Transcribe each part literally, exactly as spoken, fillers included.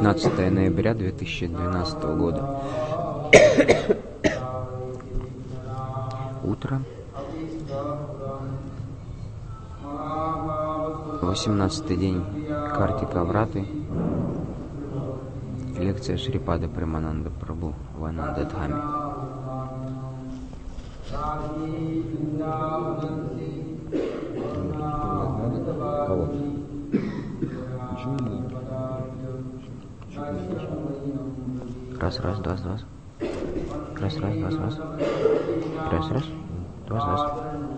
пятнадцатое ноября две тысячи двенадцатого года. Утро. восемнадцатый день Картика Враты. Лекция Шрипада Премананда Прабху в Анандадхаме. Кого? Раз, раз, два, два. Раз, раз, два, два. Раз, раз, два, два.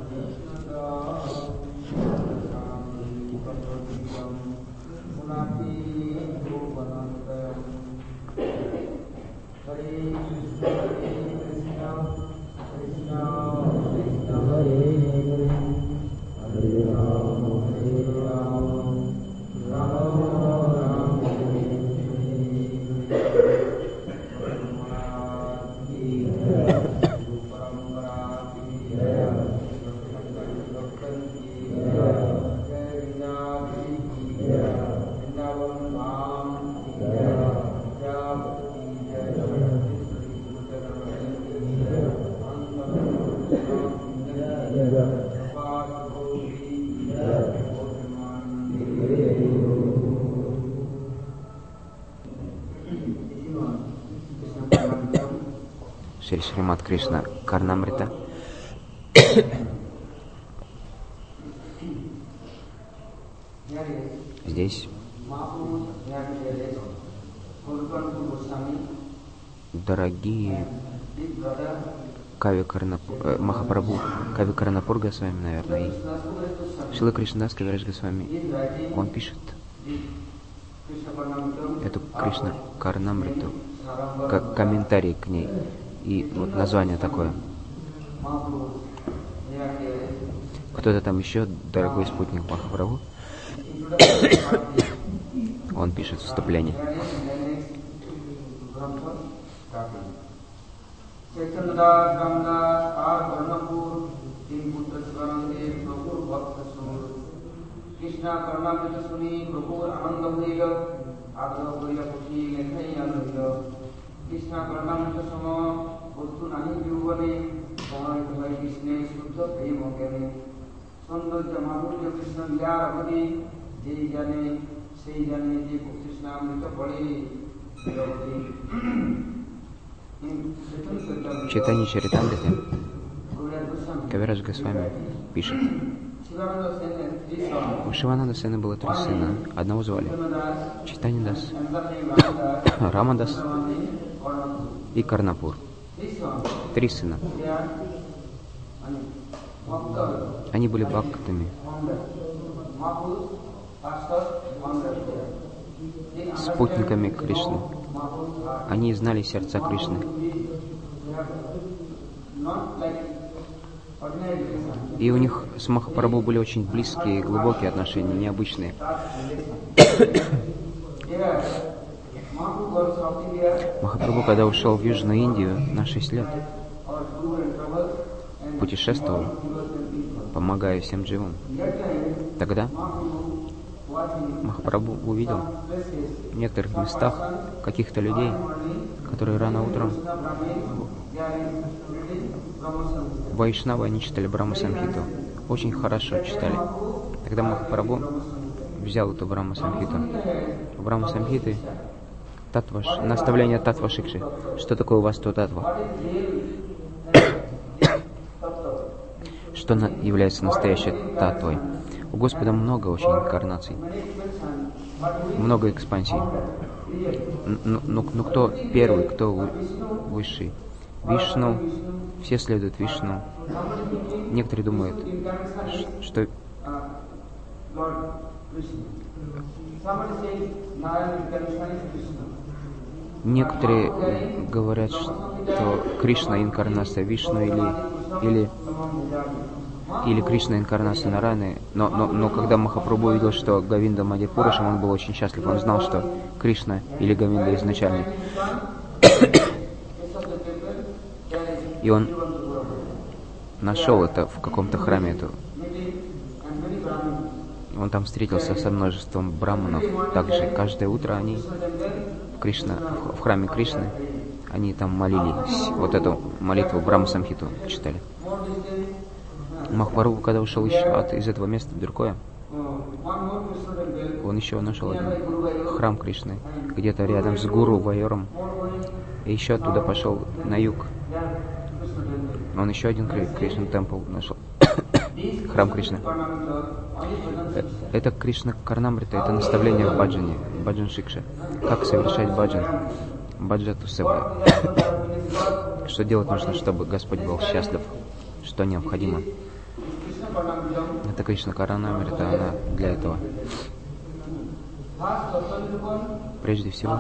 Шри Шримад Кришна Карнамрита. Здесь дорогие Кави Карнапур, э, Махапрабху, Кави Карнапур Госвами, наверное, и Шрила Кришнадас Кавирадж Госвами. Он пишет эту Кришна Карнамриту как комментарий к ней. И вот название такое. Кто-то там еще, дорогой спутник Махапрабху, он пишет вступление. Krishna Karnamrita Sama Bostu Nahi Vyuvane Samarita Vai Krishna Suddha Prema Gyane Sandhya Madhurya Krishna Vyara Bhane Jai Jane Sei Jane Je Krishna Amrita Bhale В Чайтанья Чаритамрите Кавирадж Госвами пишет: у Шивананда Сена было три сына. Одного звали Чайтанья Дас, Рамадас и Карнапур. Три сына. Они были бхактами, спутниками Кришны. Они знали сердца Кришны. И у них с Махапрабху были очень близкие и глубокие отношения, необычные. Махапрабху, когда ушел в Южную Индию на шесть лет, путешествовал, помогая всем дживам. Тогда Махапрабху увидел в некоторых местах каких-то людей, которые рано утром вайшнавы, они читали Брахма-самхиту. Очень хорошо читали. Тогда Махапрабху взял эту Брахма-самхиту. В Брахма-самхиты татваш, наставление татва шикши. Что такое у вас то татва? Что является настоящей татвой? У Господа много очень инкарнаций, много экспансий. Но, но, но кто первый, кто высший? Вишну. Все следуют Вишну. Некоторые думают, что некоторые говорят, что Кришна инкарнация Вишну или или или Кришна инкарнация Нараяны, но, но, но когда Махапрабху увидел, что Говинда Мадипурушем, он был очень счастлив. Он знал, что Кришна или Говинда изначальный. И он нашел это в каком-то храме, эту Он там встретился со множеством браманов. Также каждое утро они в, Кришна, в храме Кришны, они там молились. Вот эту молитву Брахма Самхиту читали. Махапрабху, когда ушел еще от, из этого места в Дуркоя, он еще нашел один храм Кришны, где-то рядом с Гуру Вайором. И еще оттуда пошел на юг. Он еще один Кришна Темпл нашел. Храм Кришны. Это Кришна Карнамрита, это наставление в баджане, баджан шикша. Как совершать баджан? Баджату сева. Что делать нужно, чтобы Господь был счастлив? Что необходимо? Это Кришна Карнамрита, она для этого. Прежде всего,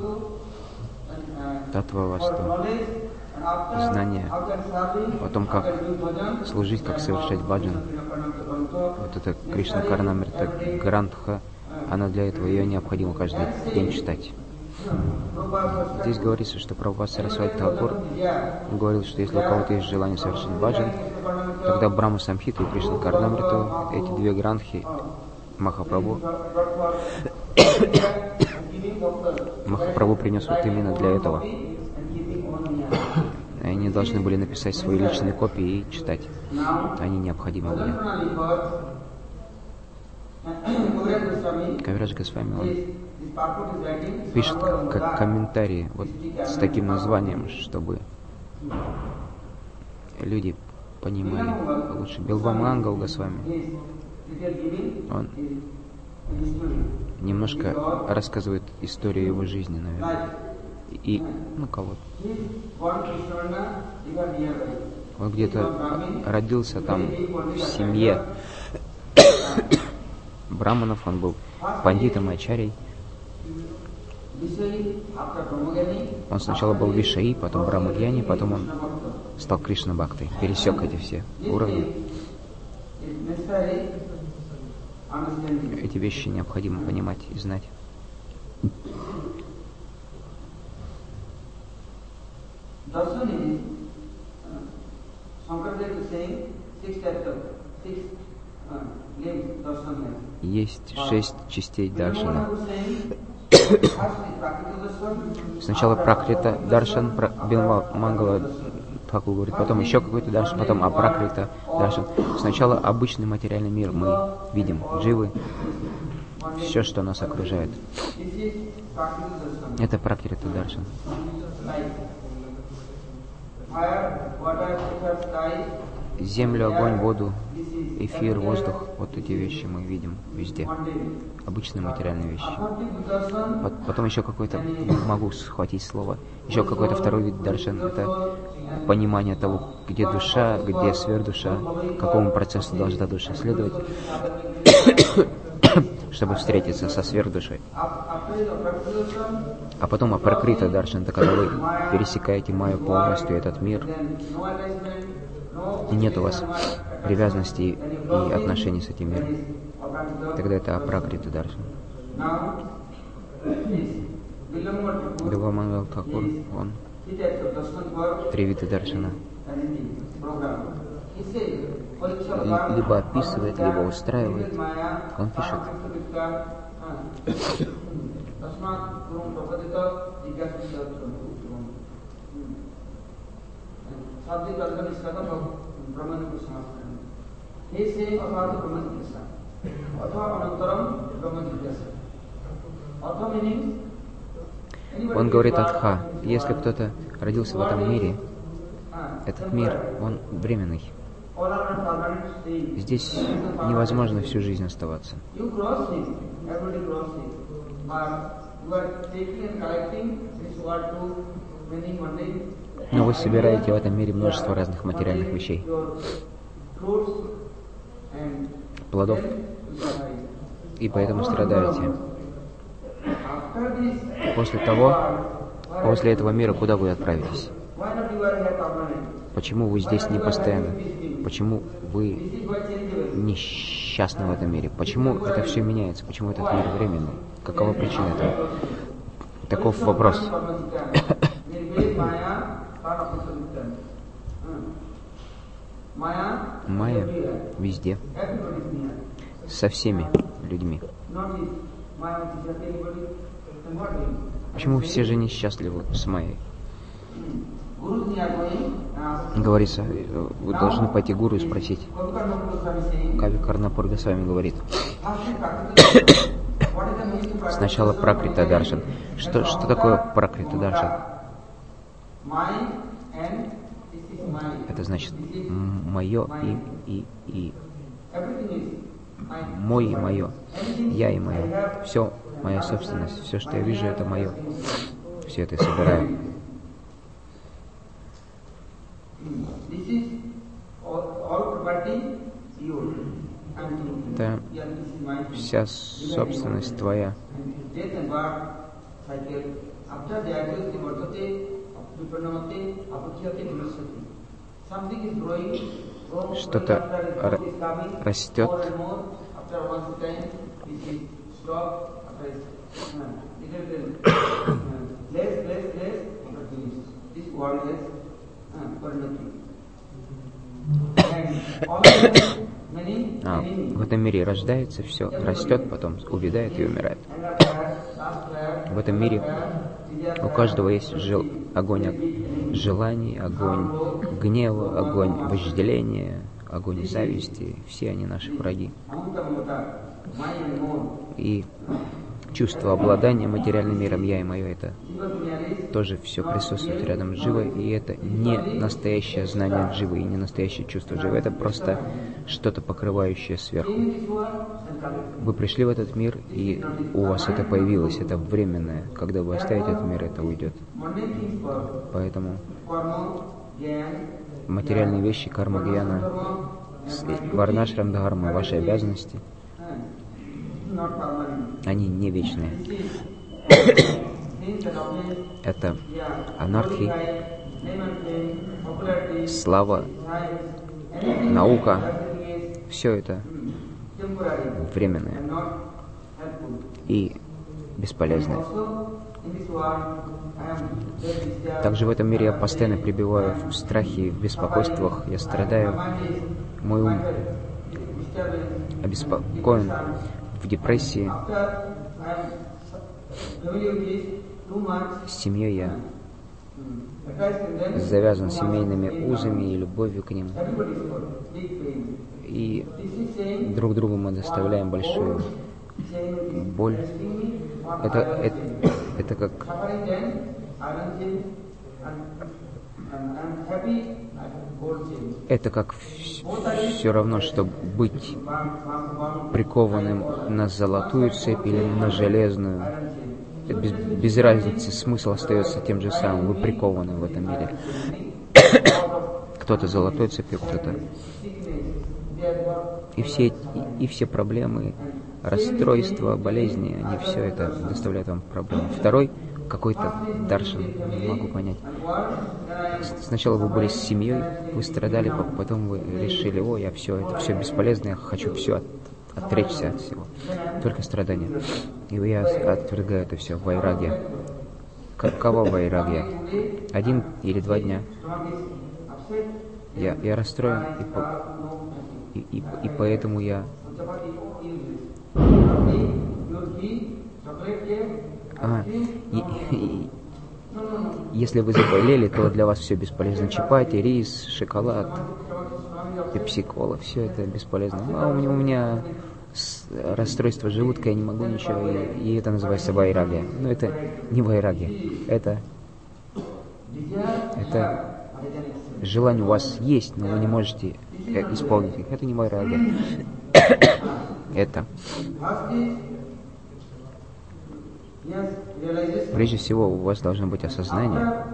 Татва-васту, знание о том, как служить, как совершать баджан. Вот это Кришна Карнамрита Грантха, она для этого, ее необходимо каждый день читать. Здесь говорится, что Прабхупада Сарасвати Тхакур говорил, что если у кого-то есть желание совершить баджан, тогда Брахма Самхиту и Кришна Карнамриту, эти две грантхи Махапрабху Махапрабху принес вот именно для этого. Они должны были написать свои личные копии и читать. Они необходимы были. Кавирадж Госвами, он пишет как комментарии вот с таким названием, чтобы люди понимали лучше. Билвамангал Госвами, он немножко рассказывает историю его жизни, наверное. И, ну, кого-то. Он где-то родился там в семье браманов, он был пандитом и ачарьей. Он сначала был Вишаи, потом Брамагьяни, потом он стал Кришна Бхактой, пересек эти все уровни. Эти вещи необходимо понимать и знать. Есть шесть частей даршана. Сначала Пракрита Даршан, Билва Мангала Тхакур говорит, потом еще какой-то даршан, потом Апракрита Даршан. Сначала обычный материальный мир мы видим, дживы, все, что нас окружает. Это Пракрита Даршан. Землю, огонь, воду, эфир, воздух, вот эти вещи мы видим везде. Обычные материальные вещи. Потом еще какой-то, могу схватить слово, еще какой-то второй вид даршан, это понимание того, где душа, где сверхдуша, какому процессу должна душа следовать, чтобы встретиться со сверхдушой. А потом апракрита даршан, это когда вы пересекаете майю полностью, этот мир, и нет у вас привязанности и отношений с этим миром. Тогда это апракрита даршан. Билвамангал Тхакур, он три вида даршана либо описывает, либо устраивает. Он пишет. Он говорит Атха, если кто-то родился в этом мире, этот мир, он временный. Здесь невозможно всю жизнь оставаться. Но вы собираете в этом мире множество разных материальных вещей, плодов, и поэтому страдаете. После того, после этого мира, куда вы отправитесь? Почему вы здесь не постоянно? Почему вы несчастны в этом мире? Почему это все меняется? Почему этот мир временный? Какова причина этого? Таков вопрос. Майя везде, со всеми. людьми. Почему все же несчастливы с Майей? Говорится, вы должны пойти к гуру и спросить. Кави Карнапур Госвами говорит. Сначала Пракрита Даршан. Что, что такое Пракрита Даршан? Это значит мое и, и, и. Мой и мое. Я и мое. Все моя собственность. Все, что я вижу, это мое. Все это я собираю. Это вся собственность твоя. Что-то растет, а, в этом мире рождается, все растет, потом увядает и умирает. В этом мире у каждого есть жел, огонь желаний, огонь гнева, огонь вожделения, огонь зависти. Все они наши враги. И чувство обладания материальным миром я и мое, это тоже все присутствует рядом с Дживой, и это не настоящее знание Дживы и не настоящее чувство Дживы, это просто что-то покрывающее сверху. Вы пришли в этот мир, и у вас это появилось, это временное. Когда вы оставите этот мир, это уйдет. Поэтому материальные вещи, карма гьяна, варнашрам дхарма, ваши обязанности, они не вечные. Это анархи, слава, наука, все это временное и бесполезное. Также в этом мире я постоянно пребываю в страхе, в беспокойствах, я страдаю, мой ум обеспокоен, в депрессии. С семьей я завязан семейными узами и любовью к ним. И друг другу мы доставляем большую боль. Это, это, это как это как все равно, что быть прикованным на золотую цепь или на железную. Без, без разницы, смысл остается тем же самым. Вы прикованы в этом мире. Кто-то золотой цепью, кто-то. И все, и, и все проблемы, расстройства, болезни, они все это доставляют вам проблемы. Второй какой-то даршан, не могу понять. Сначала вы были с семьей, вы страдали, потом вы решили, о, я все, это все бесполезно, я хочу все от, отречься от всего. Только страдания. И я отвергаю это все. Вайрагья. Какова вайрагья? Один или два дня. Я, я расстроен, и, по, и, и, и поэтому я... А, и, и, если вы заболели, то для вас все бесполезно. Чапати, рис, шоколад, пепси-кола, все это бесполезно. А у меня, у меня расстройство желудка, я не могу ничего, и, и это называется вайрагья. Но это не вайрагья, это, это желание у вас есть, но вы не можете исполнить их. Это не вайрагья. Это прежде всего у вас должно быть осознание.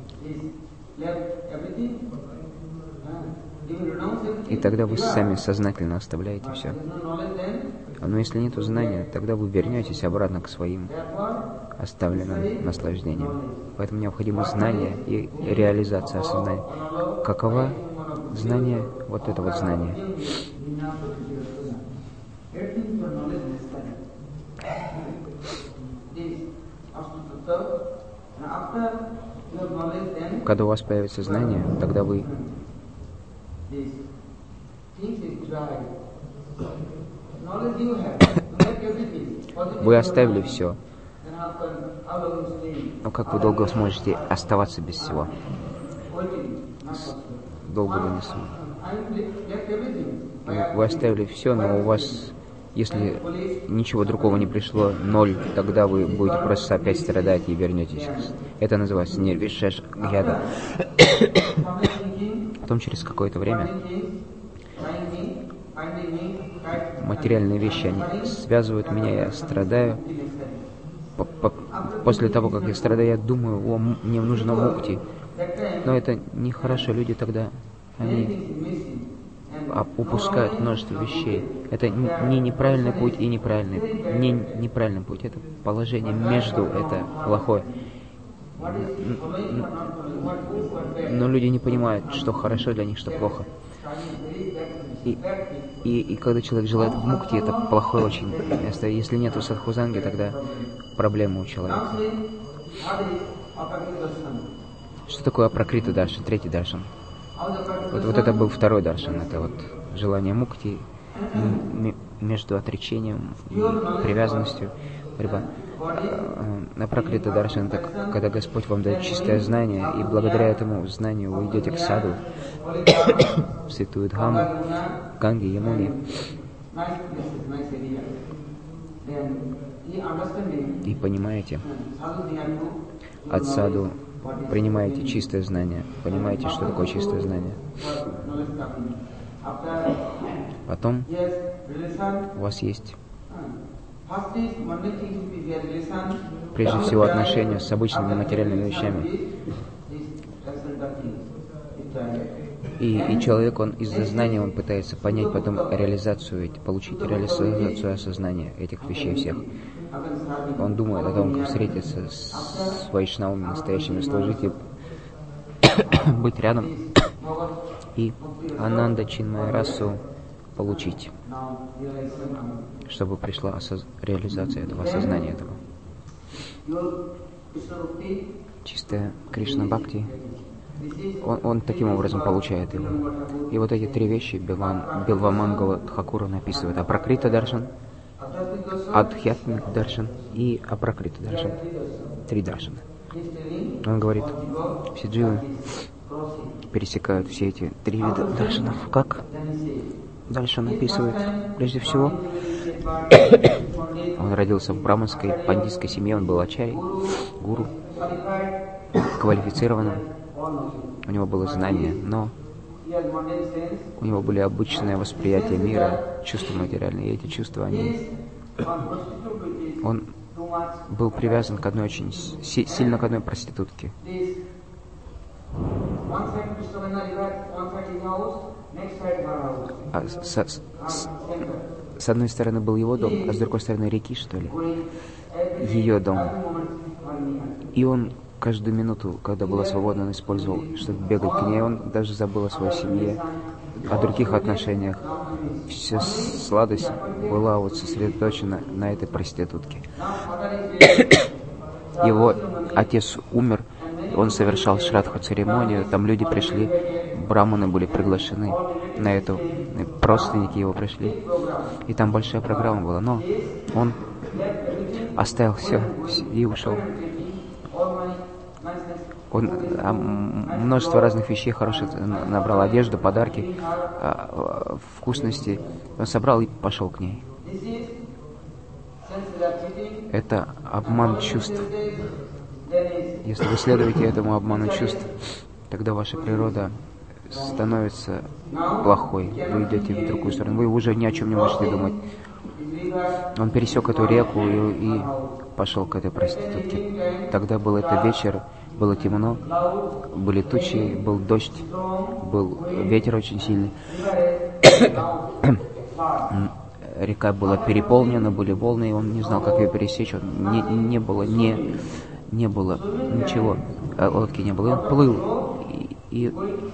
И тогда вы сами сознательно оставляете все. Но если нет знания, тогда вы вернетесь обратно к своим оставленным наслаждениям. Поэтому необходимо знание и реализация осознания. Какова знание? Вот это вот знание. Когда у вас появится знание, тогда вы вы оставили все. Но как вы долго сможете оставаться без всего? Долго вы не сможете. Вы оставили все, но у вас, если ничего другого не пришло, ноль, тогда вы будете просто опять страдать и вернетесь. Это называется нирвишеш гьяда. Потом через какое-то время материальные вещи, они связывают меня, я страдаю. После того, как я страдаю, я думаю, о, мне нужно мукти. Но это нехорошо, люди тогда, они упускают множество вещей. Это не неправильный путь и неправильный, не неправильный путь. Это положение между, это плохое. Но люди не понимают, что хорошо для них, что плохо. И, и, и когда человек желает в мукти, это плохое очень место. Если нету садхузанги, тогда проблема у человека. Что такое апракрита даршан, третий даршан? Вот, вот это был второй даршан, это вот желание мукти м- между отречением и привязанностью, борьба. Апракрита даршан, это когда Господь вам дает чистое знание, и благодаря этому знанию вы идете к саду, в святую Дхаму, Ганге, Ямуне, и понимаете, от саду принимаете чистое знание, понимаете, что такое чистое знание. Потом у вас есть прежде всего отношения с обычными материальными вещами. И, и человек, он из-за знания, он пытается понять потом реализацию, получить реализацию осознания этих вещей всех. Он думает о том, как встретиться с вайшнавами, настоящими служителями, быть рядом и ананда чинмая расу получить, чтобы пришла осоз... реализация этого, осознания этого. Чистая Кришна Бхакти, он, он таким образом получает его. И вот эти три вещи Билвамангала Тхакура написывает: Апракрита даршан, Адхьятмик даршан и Апракрита даршан. Три даршана. Он говорит, все дживы пересекают все эти три вида даршанов. Как? Дальше он описывает, прежде всего, он родился в браманской пандитской семье, он был ачарьей, гуру, квалифицированным, у него было знание, но у него были обычное восприятие мира, чувства материальные, и эти чувства, они... Он был привязан к одной очень си- сильно к одной проститутке. А с, с, с, с одной стороны был его дом, а с другой стороны реки, что ли, ее дом. И он каждую минуту, когда было свободно, он использовал, чтобы бегать к ней. Он даже забыл о своей семье, о других отношениях. Вся сладость была вот сосредоточена на этой проститутке. Его отец умер, он совершал шрадха-церемонию, там люди пришли, браманы были приглашены на эту, родственники его пришли, и там большая программа была, но он оставил все и ушел. Он а, множество разных вещей хороших набрал, одежду, подарки, а, вкусности. Он собрал и пошел к ней. Это обман чувств. Если вы следуете этому обману чувств, тогда ваша природа становится плохой. Вы идете в другую сторону. Вы уже ни о чем не можете думать. Он пересек эту реку и, и пошел к этой проститутке. Тогда был это вечер. Было темно, были тучи, был дождь, был ветер очень сильный. Река была переполнена, были волны, и он не знал, как ее пересечь. Он не, не было, не, не было ничего, лодки не было. И он плыл, и, и,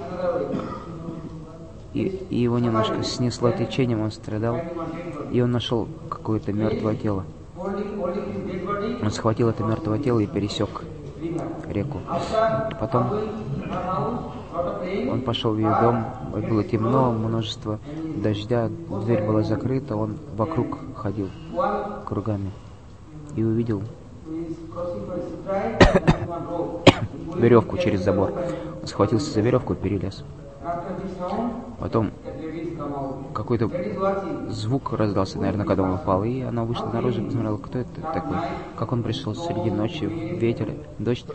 и, и его немножко снесло течением, он страдал, и он нашел какое-то мертвое тело. Он схватил это мертвое тело и пересек реку. Потом он пошел в ее дом, было темно, множество дождя, дверь была закрыта, он вокруг ходил кругами. и увидел веревку через забор. Он схватился за веревку и перелез. Потом какой-то звук раздался, наверное, когда он упал, и она вышла наружу и посмотрела, кто это такой, как он пришел среди ночи, ветер, дождь.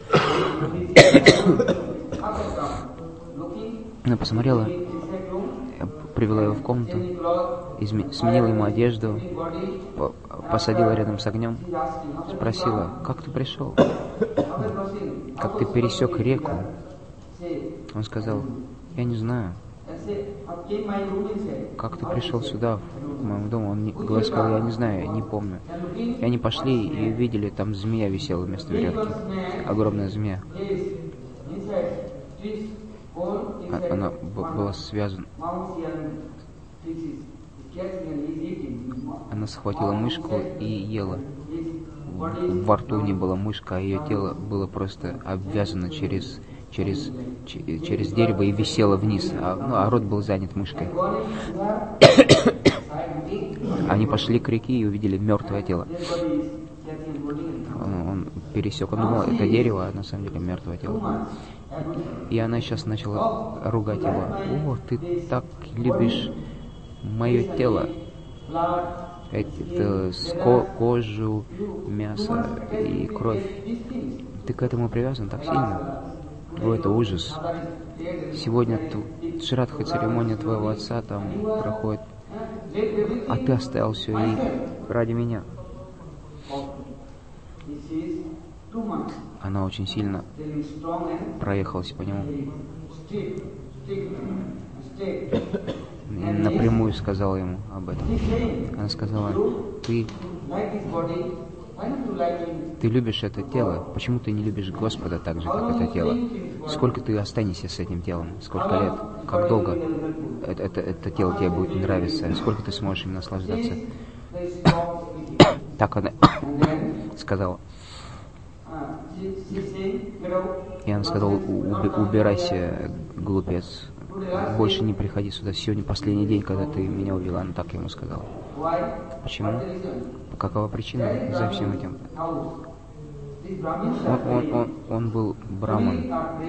Она посмотрела, привела его в комнату, изме- сменила ему одежду, по- посадила рядом с огнем, спросила, как ты пришел, как ты пересек реку. Он сказал, я не знаю. Как ты пришел сюда, в моем дому? Он не, говорит, сказал, я не знаю, я не помню. И они пошли и увидели, там змея висела вместо веревки. Огромная змея. Она б- была связана. Она схватила мышку и ела. Во рту не была мышка, а ее тело было просто обвязано через, через, через дерево и висело вниз, а, ну, а рот был занят мышкой. Они пошли к реке и увидели мертвое тело. Он, он пересек, он думал, это дерево, а на самом деле мертвое тело. И она сейчас начала ругать его. О, ты так любишь мое тело. Это ко- кожу, мясо и кровь. Ты к этому привязан так сильно? О, это ужас. Сегодня шрадха, церемония твоего отца там проходит, а ты оставил все и ради меня. Она очень сильно проехалась по нему. И напрямую сказала ему об этом. Она сказала, ты, ты любишь это тело, почему ты не любишь Господа так же, как это тело? Сколько ты останешься с этим телом? Сколько лет? Как долго это, это, это тело тебе будет нравиться? Сколько ты сможешь им наслаждаться? Так она сказала. И она сказала, убирайся, глупец. Больше не приходи сюда. Сегодня последний день, когда ты меня увела. Она так ему сказала. Почему? Какова причина за всем этим? Он, он, он, он был браман.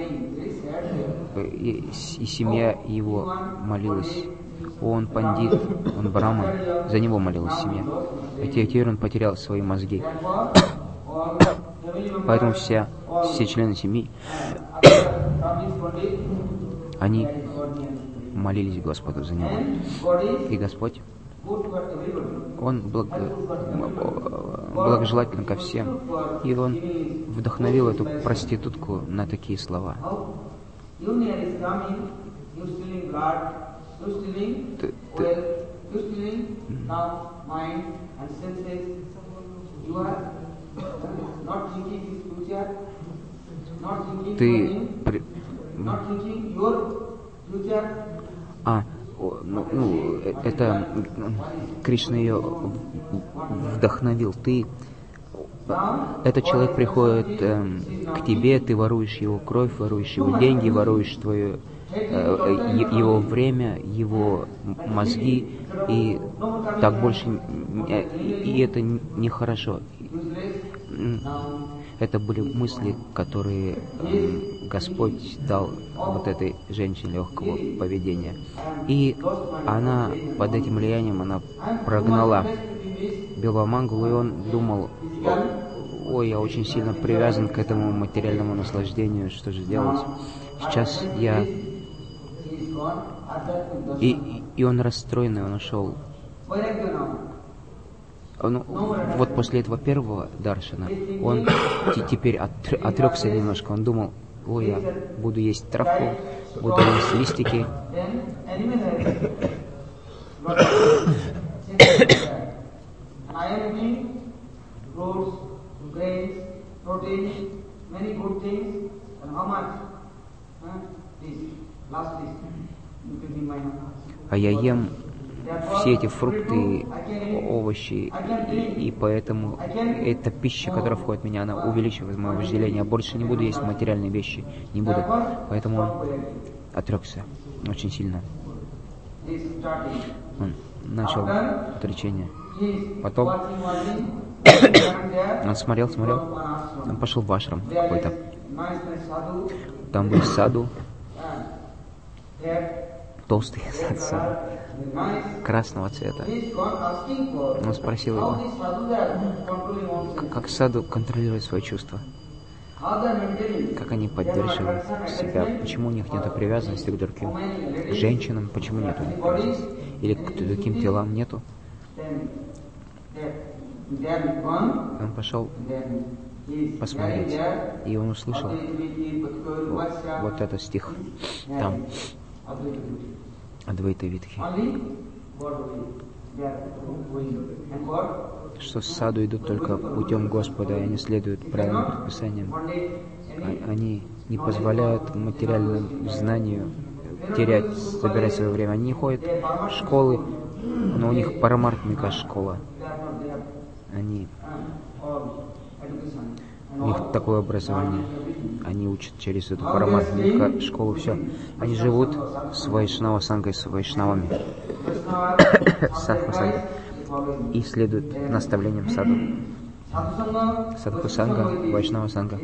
И, и семья его молилась. Он пандит, он браман. За него молилась семья. И теперь он потерял свои мозги. Поэтому все, все члены семьи, они молились Господу за него. И Господь, Он благ... благожелателен ко всем. И Он вдохновил эту проститутку на такие слова. Ты, ты... Ты... При... А, ну, ну, это Кришна ее вдохновил. Ты... Этот человек приходит э, к тебе, ты воруешь его кровь, воруешь его деньги, воруешь твое, э, его время, его мозги, и так больше, и это нехорошо. Это были мысли, которые э, Господь дал вот этой женщине легкого поведения. И она под этим влиянием, она прогнала Билвамангалу, и он думал, ой, я очень сильно привязан к этому материальному наслаждению, что же делать? Сейчас я... И, и он расстроенный, он ушел. Он, вот после этого первого даршана он теперь отрекся немножко. Он думал, ой, я буду есть травку, буду есть листики. А я ем все эти фрукты, овощи, и, и поэтому эта пища, которая входит в меня, она увеличивает мое вожделение. Я больше не буду есть материальные вещи, не буду. Поэтому он отрекся очень сильно. Он начал отречение. Потом Он смотрел, смотрел, он пошел в ашрам какой-то. Там был саду, толстый саду, красного цвета. Он спросил его, как саду контролирует свои чувства, как они поддерживают себя, почему у них нет привязанности к другим женщинам, почему нет у них привязанности, или к другим телам нету. Он пошел посмотреть, и он услышал вот, вот этот стих там, Адвайта Витхи, что саду идут только путем Господа, и они следуют правильным предписаниям. Они не позволяют материальному знанию терять, забирать свое время. Они не ходят в школы, но у них парамартмика школа. Они, у них такое образование. Они учат через эту парамартмика школу все. Они живут с вайшнава сангой, с вайшнавами, садху сангой, и следуют наставлениям саду. Садху санга, вайшнава санга.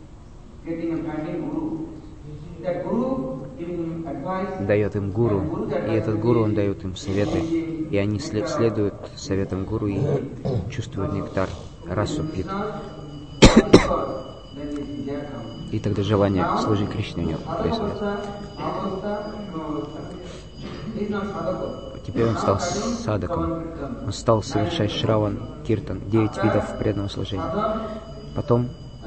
Дает им гуру, и этот гуру, он дает им советы, и они след, следуют советам гуру и чувствуют нектар, расу пьют. И тогда желание служить Кришне у него происходит. Теперь он стал садаком, он стал совершать шраван, киртан, девять видов преданного служения. Потом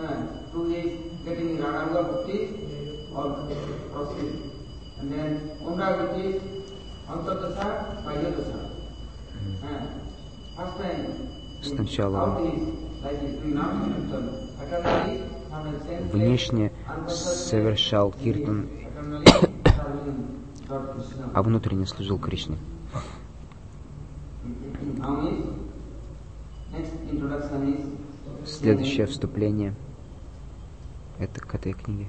сначала он внешне совершал киртан, а внутренне служил Кришне. Следующее вступление это к этой книге.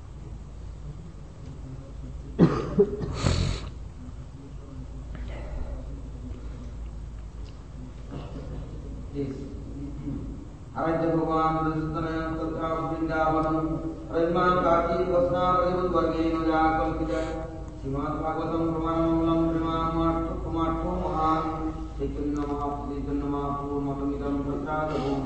Aradya Bhagavan Rajatana Tathra Vrindavanam Rajman Kati Vasna Prajabut Vargeno Jakalpita Srimad Bhagavatam Pramanam Pramanam Kumatho Mahan Chaitanya Mahaprabhu Chaitanya Mahaprabhu Matamidam Prachadavum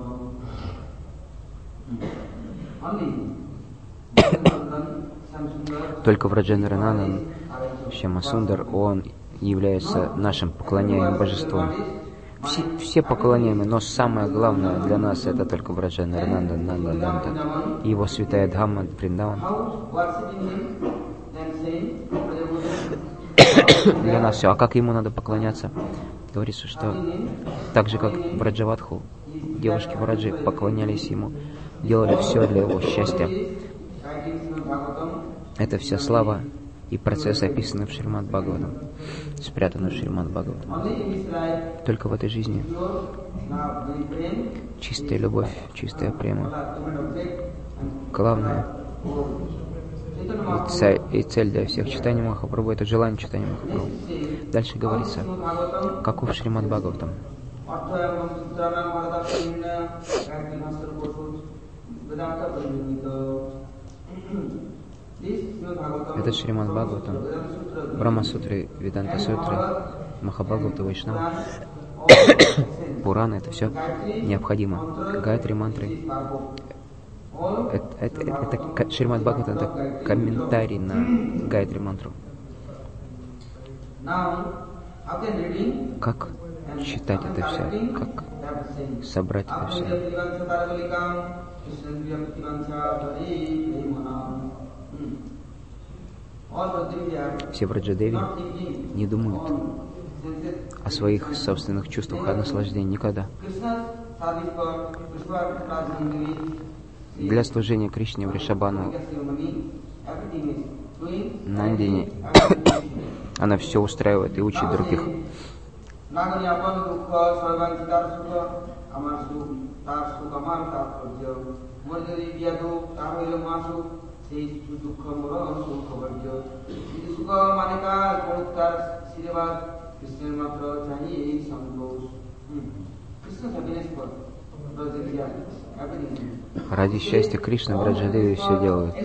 Only только Враджендранандан Шьямасундар, он является нашим поклоняемым божеством. Все, все поклоняемые, но самое главное для нас это только Враджендрананда Нанда, его святая Дхамма Вриндаван. Для нас все. А как ему надо поклоняться? Говорится, что так же как Враджавадху, девушки Враджи поклонялись ему, делали все для его счастья. Это вся слава и процесс, описанный в Шримад Бхагаватам, спрятаны в Шримад Бхагаватам. Только в этой жизни чистая любовь, чистая према. Главное и цель, и цель для всех читания Махапрабху — это желание читания Махапрабху. Дальше говорится, каков Шримад Бхагаватам. Это Шримад Бхагаватам, Брахма-сутры, Веданта-сутры, Махабхагавата, Вайшнава, Пураны — это все необходимо. Гайатри мантры. Это, это, это, это Шримад Бхагаватам — это комментарий на Гайатри мантру. Как читать это все? Как собрать это все? Все Враджадеви не думают о своих собственных чувствах, о наслаждении никогда. Для служения Кришне Вришабану Нандине она все устраивает и учит других. Ради счастья Кришны Браджадеви все делают.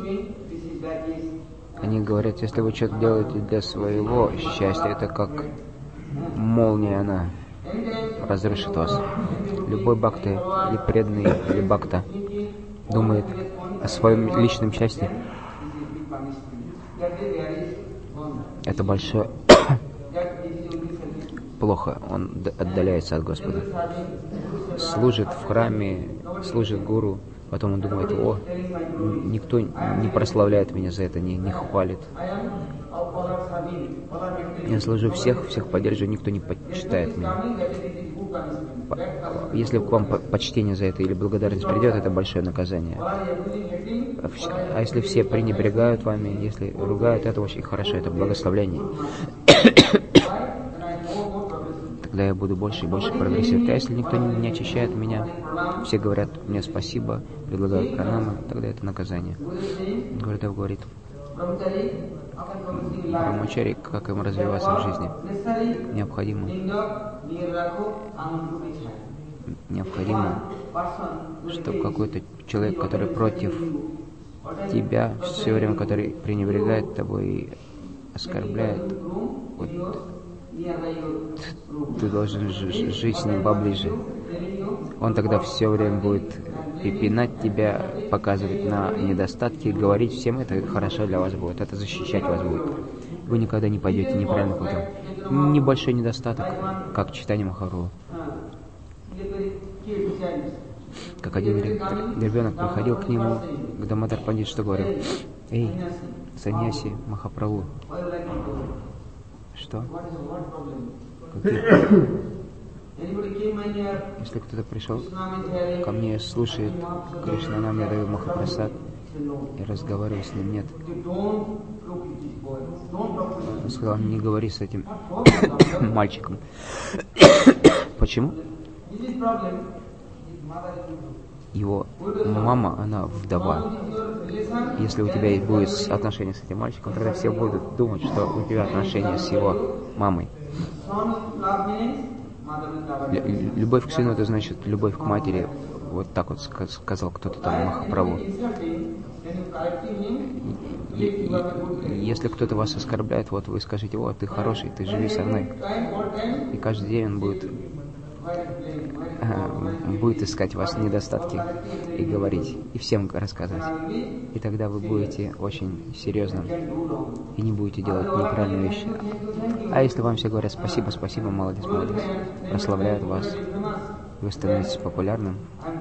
Они говорят, если вы что-то делаете для своего счастья, это как молния, она разрушит вас. Любой бхакта или преданный, или бхакта думает о своем личном счастье. Это большое плохо, он отдаляется от Господа. Служит в храме, служит гуру, потом он думает, о, никто не прославляет меня за это, не, не хвалит. Я служу всех, всех поддерживаю, никто не почитает меня. Если к вам почтение за это или благодарность придет, это большое наказание. А если все пренебрегают вами, если ругают, это очень хорошо, это благословление. Тогда я буду больше и больше прогрессировать. А если никто не очищает меня, все говорят мне спасибо, предлагают пранамы, тогда это наказание. Гурдев говорит, брамачари, как им развиваться в жизни, необходимо, необходимо, чтобы какой-то человек, который против тебя, все время, который пренебрегает тобой и оскорбляет, вот, ты должен жить с ним поближе. Он тогда все время будет пинать тебя, показывать на недостатки, говорить всем, это хорошо для вас будет, это защищать вас будет. Вы никогда не пойдете неправильным путем. Небольшой недостаток, как читание Махапрабху. Как один ребенок приходил к нему, к Дамодар Пандит, что говорил? Эй, саньяси Махапрабху. Что? Какие? Если кто-то пришел ко мне, слушает Кришна нам, я даю Махапрасад и разговариваю с ним, нет. Он сказал, не говори с этим мальчиком. Почему? Его мама, она вдова. Если у тебя будет отношения с этим мальчиком, тогда все будут думать, что у тебя отношения с его мамой. Любовь к сыну, это значит любовь к матери. Вот так вот сказал кто-то там Махапрабху. Если кто-то вас оскорбляет, вот вы скажите, о, ты хороший, ты живи со мной. И каждый день он будет будет искать ваши недостатки и говорить, и всем рассказывать. И тогда вы будете очень серьезным и не будете делать неправильные вещи. А если вам все говорят спасибо, спасибо, молодец, молодец, прославляют вас, вы становитесь популярным,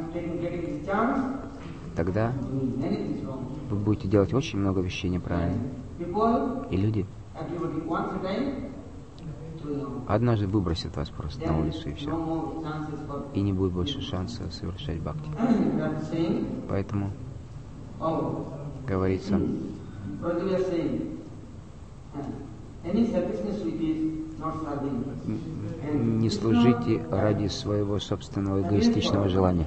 тогда вы будете делать очень много вещей неправильно. И люди однажды выбросят вас просто на улицу, и все. И не будет больше шанса совершать бхакти. Поэтому говорится, не служите ради своего собственного эгоистичного желания.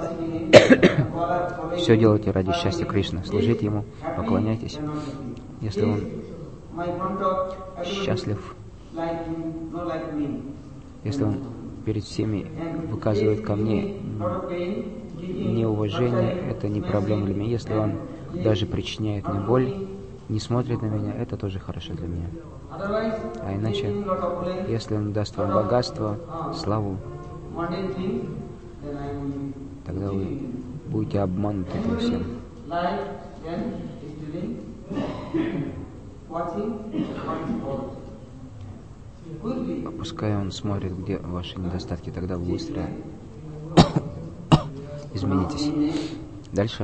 Все делайте ради счастья Кришны. Служите Ему, поклоняйтесь. Если Он счастлив, если он перед всеми выказывает ко мне неуважение, это не проблема для меня. Если он даже причиняет мне боль, не смотрит на меня, это тоже хорошо для меня. А иначе, если он даст вам богатство, славу, тогда вы будете обмануты этим всем. Пускай он смотрит, где ваши недостатки, тогда вы быстро изменитесь. Дальше.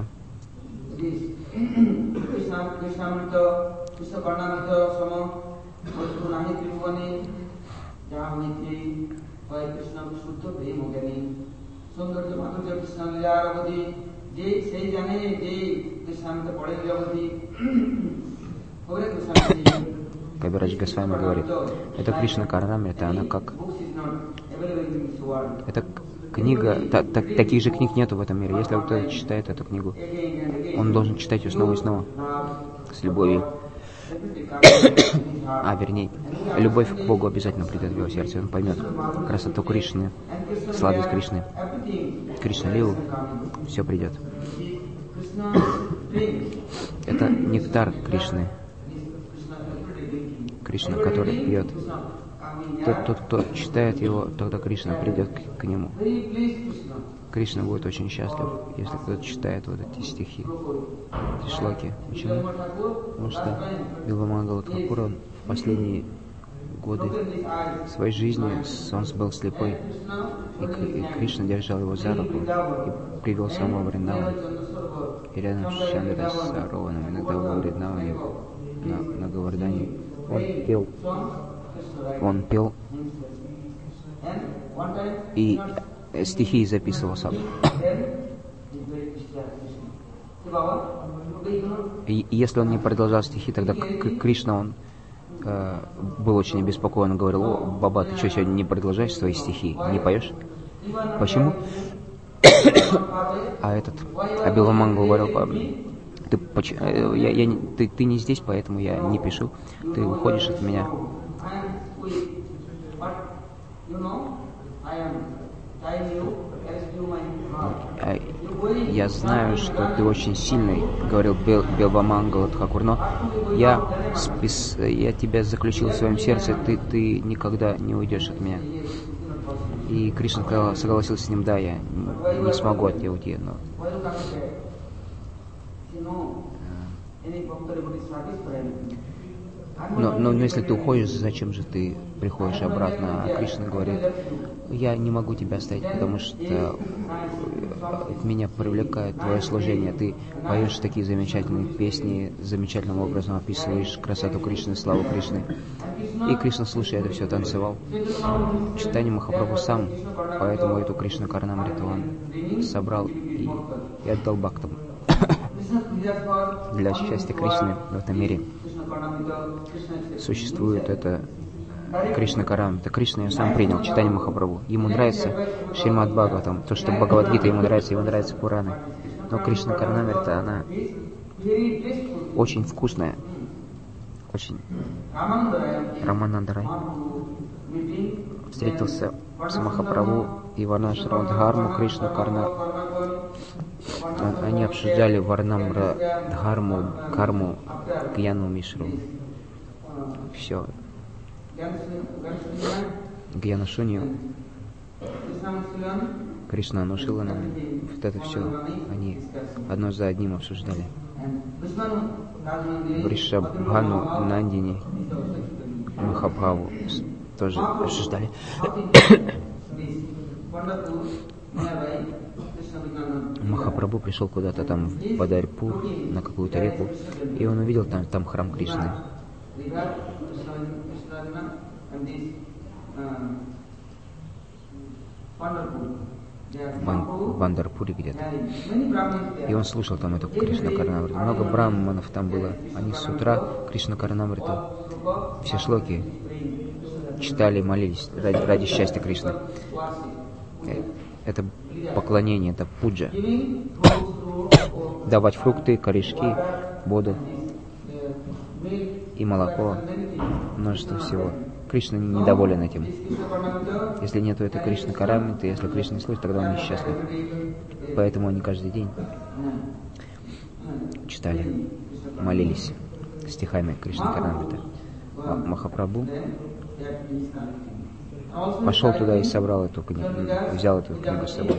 Кабирадж Госвами говорит, это Кришна Карнамрита, она как... Это книга, та, та, таких же книг нету в этом мире. Если кто-то читает эту книгу, он должен читать ее снова и снова, с любовью. А, вернее, любовь к Богу обязательно придет в его сердце, он поймет красоту Кришны, сладость Кришны, Кришна Лилу, все придет. Это нектар Кришны, Кришна, который пьет. Тот, тот, кто читает его, тогда Кришна придет к, к нему. Кришна будет очень счастлив, если кто-то читает вот эти стихи, эти шлоки. Почему? Потому что Билвамангала Тхакур, он в последние годы своей жизни, он был слепой, и Кришна держал его за руку и привел самого Вриндавана. И рядом с Чандра Сарованом, иногда во Вриндаване, на, на Говардане, он пел, он пел и стихи записывал сам. И если он не продолжал стихи, тогда Кришна, он э, был очень обеспокоен, он говорил: о, Баба, ты что, сегодня не продолжаешь свои стихи, не поешь? Почему? А этот, а Билвамангал говорил: ты, я, я, ты, ты не здесь, поэтому я не пишу, ты уходишь от меня. Я знаю, что ты очень сильный, говорил Билвамангала Тхакур, но я, спис, я тебя заключил в своем сердце, ты, ты никогда не уйдешь от меня. И Кришна согласился с ним: да, я не смогу от тебя уйти, но... Но, но, но если ты уходишь, зачем же ты приходишь обратно? А Кришна говорит: я не могу тебя оставить, потому что меня привлекает твое служение. Ты поешь такие замечательные песни, замечательным образом описываешь красоту Кришны, славу Кришны. И Кришна, слушая это все, танцевал. Чайтанья Махапрабху сам, поэтому эту Кришна Карнамриту он собрал и, и отдал бхактам. Для счастья Кришны в этом мире существует это Кришна Карнамрита. Кришна ее сам принял, Чайтанья Махапрабху. Ему нравится Шримад Бхагаватам, то, что Бхагавад-гита ему нравится, ему нравятся Пураны. Но Кришна Карнамрита, она очень вкусная, очень. Рамананда Рай встретился с Махапрабху и Варнашрама Дхарму, Кришну Карна. Они обсуждали Варнамра Дхарму, Карму, Гьяну Мишру. Все. Гьяна Шунью, Кришна Анушилана. Вот это все они одно за одним обсуждали. Вришабхану, Нандини, Махабхаву тоже обсуждали. Махапрабху пришел куда-то там в Бадарпур, на какую-то реку, и он увидел там, там храм Кришны. В Бандарпуре где-то. И он слушал там эту Кришна Карнамриту. Много брамманов там было. Они с утра Кришна Карнамриту, все шлоки читали и молились ради, ради счастья Кришны. Это поклонение, это пуджа. Давать фрукты, корешки, воду и молоко, множество всего. Кришна недоволен этим. Если нету этой Кришны Карнамриты, если Кришна не слышит, тогда он несчастлив. Поэтому они каждый день читали, молились стихами Кришны Карнамриты. Махапрабху пошел туда и собрал эту книгу, взял эту книгу с собой.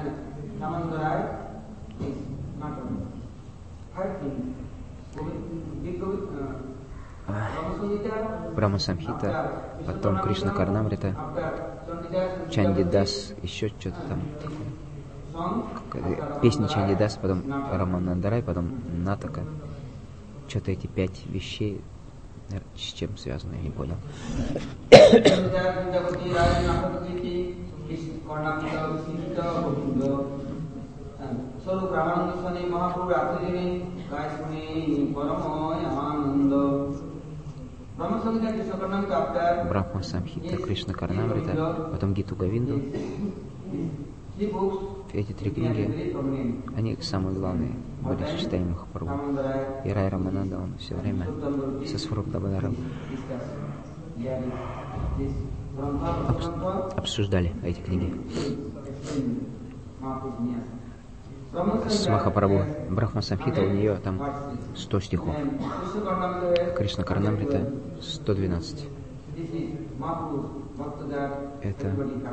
Брахма Самхита, потом Кришна Карнамрита, Чандидас, еще что-то там такое. Песни Чандидас, потом Рамананда Рай, потом Натака. Что-то эти пять вещей, с чем связано, я не понял. Брахма Самхита, Кришна Карнамрита, потом Гиту Говинду. Эти три книги, они самые главные были в Чайтанья Махапрабху. И Рай Рамананда, он все время со Сварупдабадаром обсуждали эти книги с Махапрабху. Брахма Самхита, у нее там сто стихов. Кришна Карнамрита сто двенадцать. Это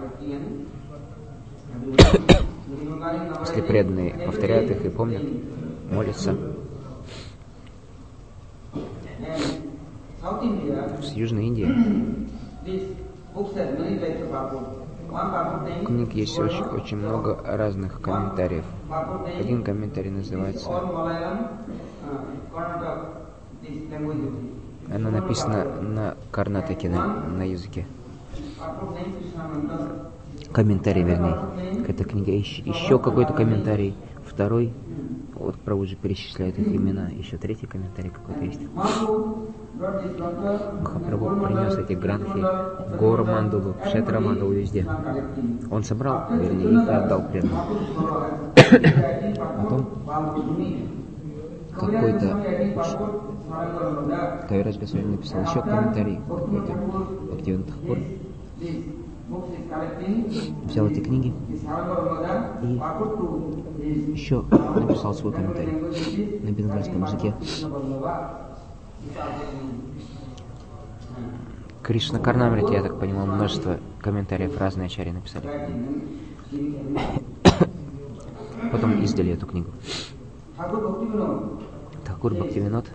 если преданные повторяют их и помнят, молятся. С Южной Индии у книг есть очень, очень много разных комментариев. Один комментарий называется, оно написано на карнатаке, на, на языке. Комментарий, вернее, к этой книге. Еще, еще какой-то комментарий. Второй, вот Прабху уже перечисляет их имена. Еще третий комментарий какой-то есть. Махапрабху принес эти гранхи в Гаура Мандалу, в Шетра Мандалу, везде. Он собрал, вернее, их и отдал преданным. Потом какой-то Кавираж Госвами написал еще комментарий какой-то. Бхактивинода Тхакур взял эти книги и еще написал свой комментарий на бенгальском языке. Кришна Карнамрите, я так понимал, множество комментариев разные ачарьи написали. Потом издали эту книгу. Тхакур Бхактивинод,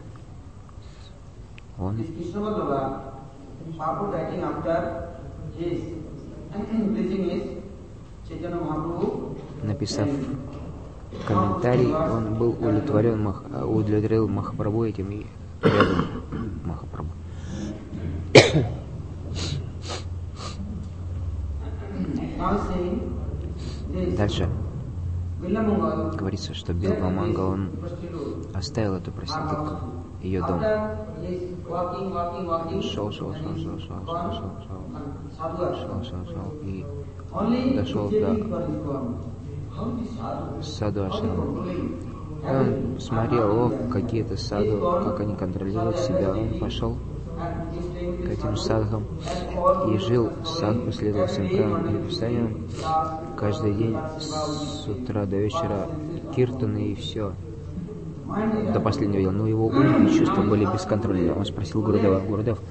он написав комментарий, он был удовлетворен, удовлетворил Махапрабху этим и предал Махапрабху. Дальше говорится, что Билва Манга, он оставил эту проститутку, ее дом. Шел, шел, шел, шел, шел, шел, шел, шел, шел, шел, шел, и дошел до саду Ашрама. Он смотрел, о, какие-то саду, как они контролируют себя. Он пошел к этим садхам и жил садху, следовал всем правилам и предписаниям. Каждый день с утра до вечера киртаны и все. До последнего дела. Но его ум и чувства были бесконтрольны. Он спросил Гурудева: Гурудев,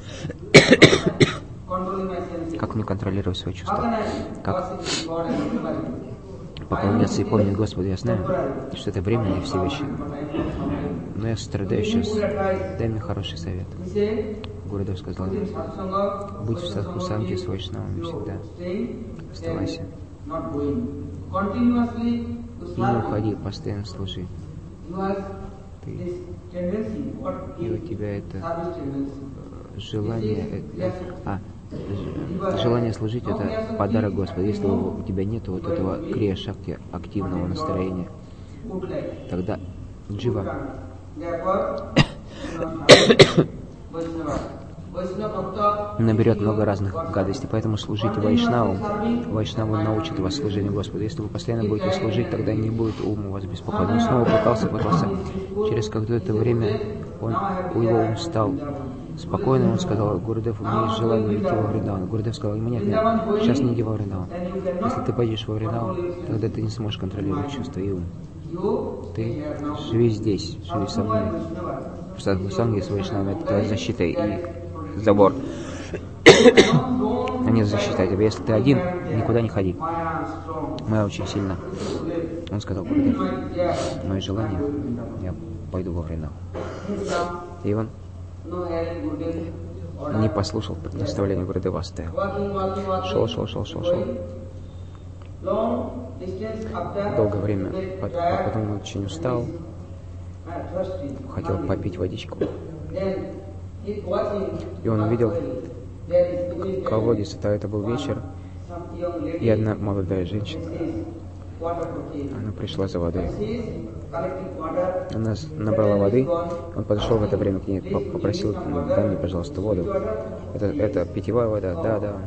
как мне контролировать свои чувства? Как поклоняться и помнить Господа? Я знаю, что это временные все вещи. Но я страдаю сейчас. Дай мне хороший совет. Гурудев сказал: будь в садху санге с вайшнавами всегда. Оставайся. И не уходи, постоянно служи. Ты, и у тебя это желание, это, а, желание служить — это подарок Господа. Если у тебя нет вот этого крия-шакти, активного настроения, тогда джива наберет много разных гадостей. Поэтому служите вайшнавам. Вайшнавы научат вас служению Господу. Если вы постоянно будете служить, тогда не будет ум у вас беспокойно. Он снова пытался, пытался. Через какое-то время он, у его ум стал спокойно. Он сказал: Гурудев, у меня есть желание идти во Вриндаван. Гурудев сказал ему: нет, нет, сейчас не иди во Вриндаван. Если ты пойдешь во Вриндаван, тогда ты не сможешь контролировать чувства и ум. Ты живи здесь, живи со мной. В садху санге с вайшнавами — это твоя защита и забор. Они защищают тебя. Если ты один, никуда не ходи. Моя очень сильна. Он сказал: Гурудев, мое желание, я пойду во Вриндаван. И он не послушал наставления Гурудева, оставил. Шел, шел, шел, шел, шел. Долгое время. Потом он очень устал. Хотел попить водичку. И он увидел колодец. Это, это был вечер. И одна молодая женщина, она пришла за водой. Она набрала воды. Он подошел в это время к ней, попросил: дай мне, пожалуйста, воду. Это, это питьевая вода? Да, да.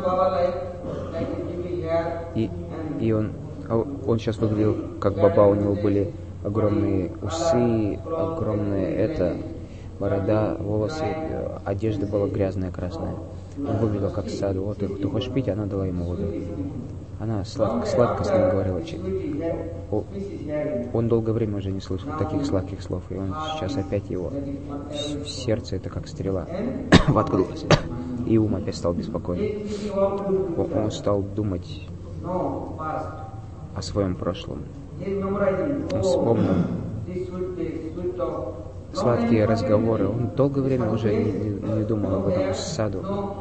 И, и он, он сейчас выглядел как баба. У него были огромные усы, огромная это, борода, волосы, одежда была грязная, красная. Он выглядел как саду. Вот, ты, ты хочешь пить, она дала ему воду. Она сладко, сладко с ним говорила. О, он долгое время уже не слышал таких сладких слов, и он сейчас опять его в сердце, это как стрела, воткнулась. И ум опять стал беспокойным. Он стал думать о своем прошлом. Он вспомнил сладкие разговоры. Он долгое время уже не, не, не думал об этом саду.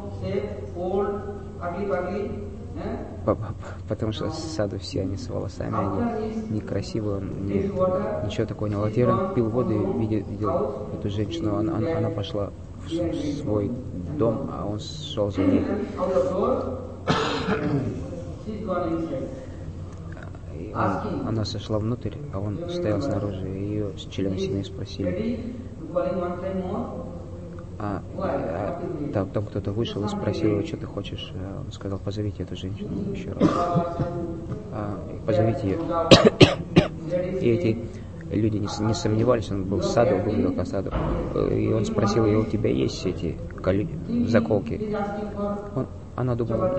Потому что саду все они с волосами, они некрасивые, он не, ничего такого не латер. Он пил воду и видел, видел эту женщину. Она, она, она пошла в свой дом, а он шел за ней. Он, она сошла внутрь, а он стоял снаружи, и ее члены семьи спросили. А, а там, там кто-то вышел и спросил его, что ты хочешь. Он сказал, позовите эту женщину еще раз. А, позовите ее. И эти люди не, не сомневались, он был саду, выглядел как саду. И он спросил ее, у тебя есть эти колю... заколки? Он, она думала,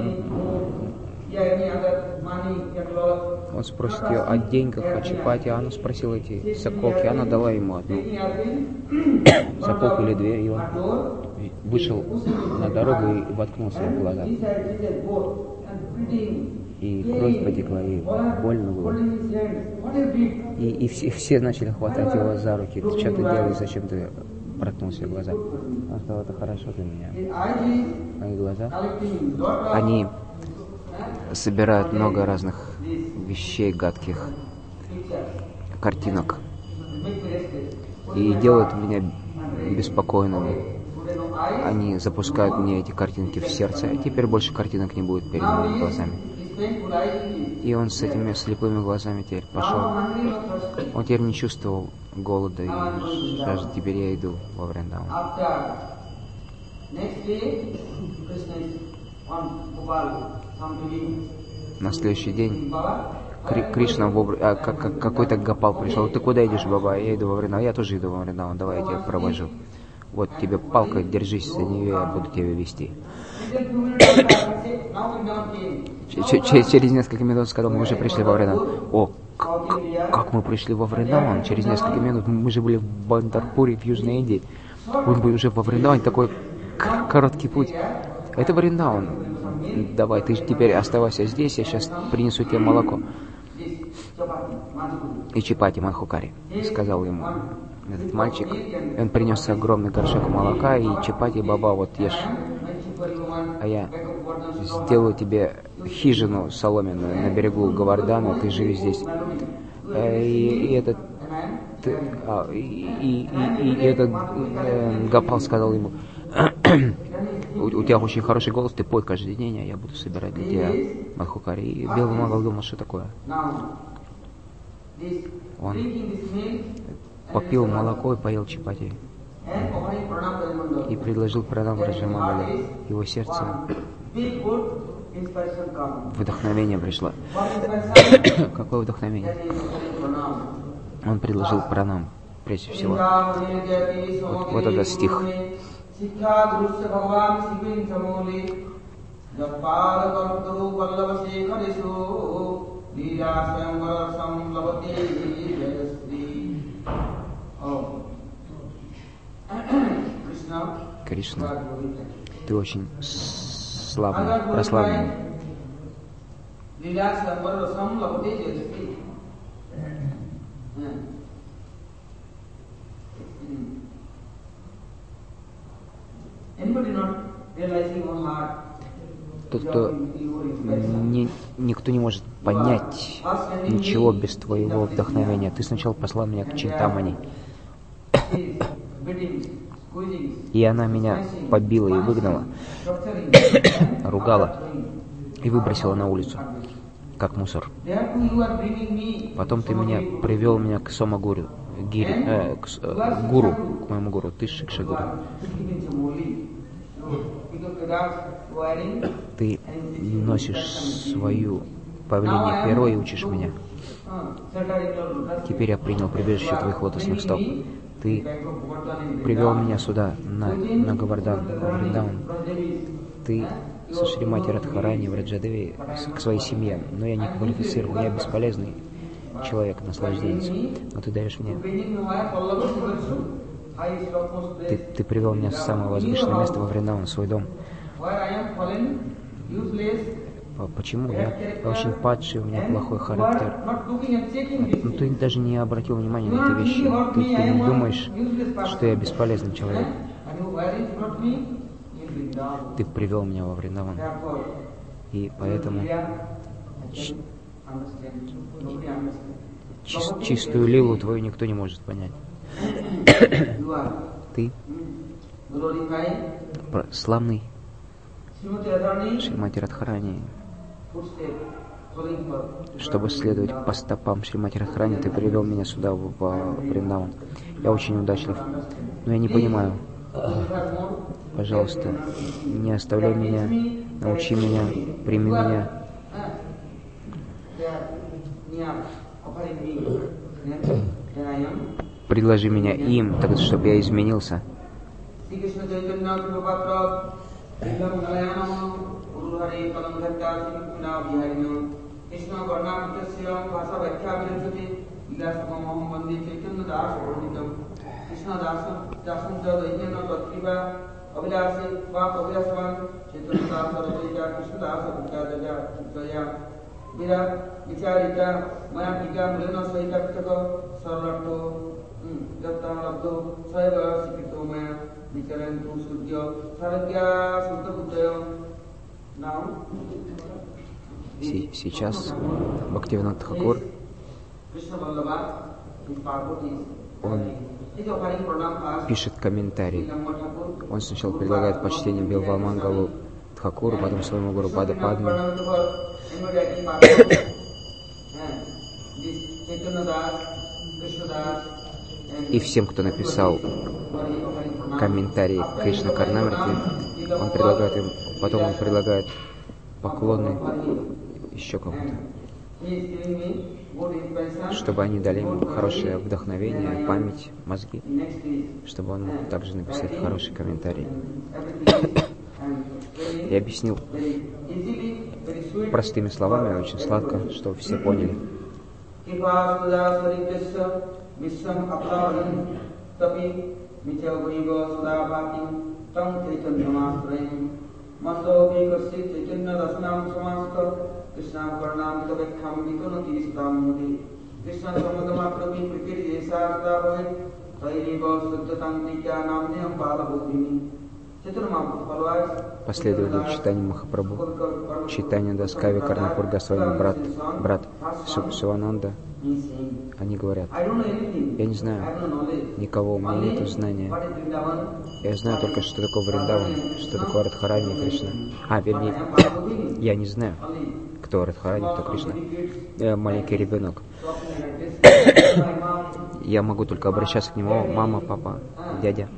он спросит ее о деньгах, о чипате, а она спросила эти заколки, она дала ему одну заколку или две, и он вышел на дорогу и воткнулся в глаза. И кровь потекла, и больно было. И, и все, все начали хватать его за руки. Ты что ты делаешь, зачем ты проткнулся в глаза? Он сказал, это хорошо для меня. Мои глаза, они собирают много разных вещей гадких, картинок, и делают меня беспокойным. Они запускают мне эти картинки в сердце, и теперь больше картинок не будет перед моими глазами. И он с этими слепыми глазами теперь пошел. Он теперь не чувствовал голода и жажды. Теперь я иду во Вриндаун. На следующий день Кри- Кришна в обр... а, как, как, какой-то Гопал пришел. Ты куда идешь, баба? Я иду во Вриндаун. Я тоже иду во Вриндаун. Давай я тебя провожу. Вот тебе палка, держись за нее, я буду тебя вести. Через несколько минут сказал, мы уже пришли во Вриндаун. О, как, как мы пришли во Вриндаун? Через несколько минут мы же были в Бандарпуре, в Южной Индии. Мы были уже во Вриндаун, такой короткий путь. Это Вриндаун. Давай, ты теперь оставайся здесь, я сейчас принесу тебе молоко. И чипати Мадхукари, сказал ему этот мальчик. И он принес огромный горшок молока, и чипати, баба, вот ешь. А я сделаю тебе хижину соломенную на берегу Говардана, ты живи здесь. И, и этот а, и, и, и, и этот э, Гопал сказал ему, у, у тебя очень хороший голос, ты пой каждый день, а я буду собирать для тебя Мадхукари. И Белый Могол думал, что такое. Он попил молоко и поел чипати. И предложил пранам Раджамандали. Его сердце вдохновение пришло. Какое вдохновение? Он предложил пранам, прежде всего. Вот, вот этот стих. Кришна, ты очень славный, прославленный. Тот, кто не, никто не может понять ничего без твоего вдохновения. Ты сначала послал меня к Чинтамани. И она меня побила и выгнала, ругала и выбросила на улицу, как мусор. Потом ты меня привел меня к Сомагуру, гири, э, к э, гуру, к моему гуру, ты Шикша гуру. Ты носишь свою павлинье перо и учишь меня. Теперь я принял прибежище твоих лотосных стоп. Ты привел меня сюда, на, на Говардан, на Вриндаун. ты со Шримати Радхарани в Раджадеве к своей семье, но я не квалифицирован, я бесполезный человек, наслажденец. Но ты даешь мне... Ты, ты привел меня с самого возвышенного места во Вриндаван, в свой дом. Почему? Я, я очень падший, у меня плохой характер. Но ты даже не обратил внимания на эти вещи. Ты, ты не думаешь, что я бесполезный человек. Ты привел меня во Вриндаван. И поэтому ч, чис, чистую лилу твою никто не может понять. Ты славный Шримати Радхарани. Чтобы следовать по стопам Шримати Радхарани, ты привел меня сюда, в, в Вриндаван. Я очень удачлив, но я не понимаю. Пожалуйста, не оставляй меня, научи меня, прими меня. Предложи меня им, так чтобы я изменился. Сейчас Бхактивинод Тхакур, он пишет комментарий. Он сначала предлагает почтение Билвамангалу Тхакуру, потом своему гуру Пада Падме. И всем, кто написал комментарий Кришна Карнамрити, он предлагает им, потом он предлагает поклоны еще кому-то, чтобы они дали ему хорошее вдохновение, память, мозги, чтобы он мог также написать хороший комментарий. Я объяснил простыми словами, очень сладко, чтобы все поняли. Последовали читания Махапрабху, читания Даскави Карнапур Госвами, брат, брат Шивананда. Они говорят: я не знаю никого, у меня нет знания. Я знаю только, что такое Вриндаван, что такое Радхарани и Кришна. А, вернее, я не знаю, кто Радхарани, кто Кришна. Я маленький ребенок. Я могу только обращаться к нему: мама, папа, дядя.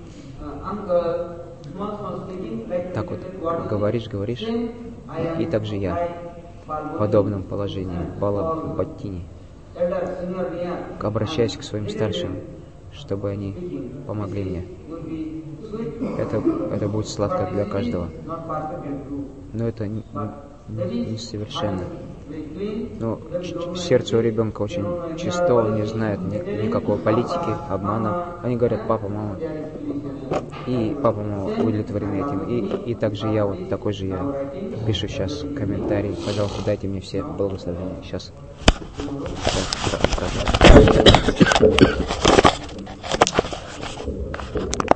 Так вот, говоришь, говоришь, и также я в подобном положении, Бала Бхаттини, обращаясь к своим старшим, чтобы они помогли мне. Это, это будет сладко для каждого. Но это не, не, не совершенно. Но сердце у ребенка очень чисто, он не знает ни, никакой политики, обмана. Они говорят: папа, мама. И папа, мама удовлетворены этим. И, и также я, вот такой же я. Пишу сейчас комментарий. Пожалуйста, дайте мне все благословения. Сейчас. Сейчас.